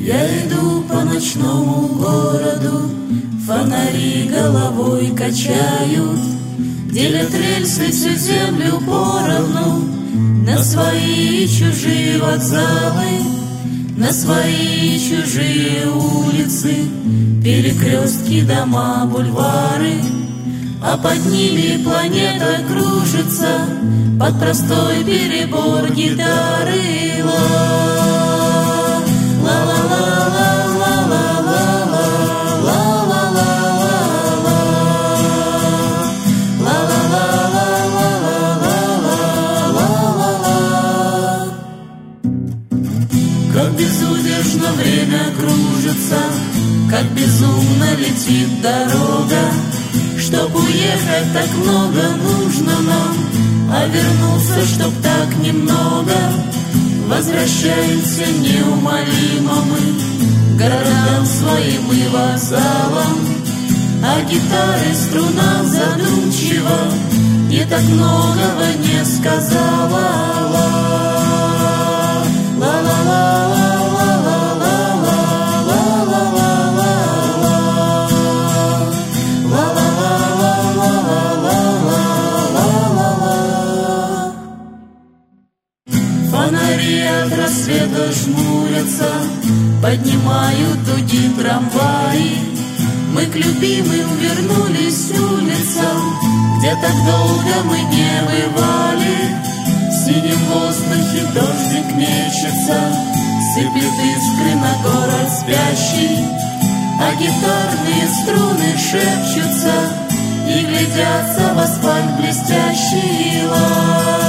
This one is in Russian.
Я иду по ночному городу, фонари головой качают, делят рельсы всю землю поровну, на свои и чужие вокзалы, на свои и чужие улицы, перекрестки, дома, бульвары, а под ними планета кружится под простой перебор гитары. Как безудержно время кружится, как безумно летит дорога. Чтоб уехать, так много нужно нам, а вернуться, чтоб так немного. Возвращаемся неумолимо мы к городам своим и вокзалам, а гитары струна задумчиво не так многого не сказала. Фонари от рассвета жмурятся, поднимают дуги трамваи. Мы к любимым вернулись улицам, где так долго мы не бывали. В синем воздухе дождик мечется, сыплет искры на город спящий, а гитарные струны шепчутся и глядятся в асфальт блестящий.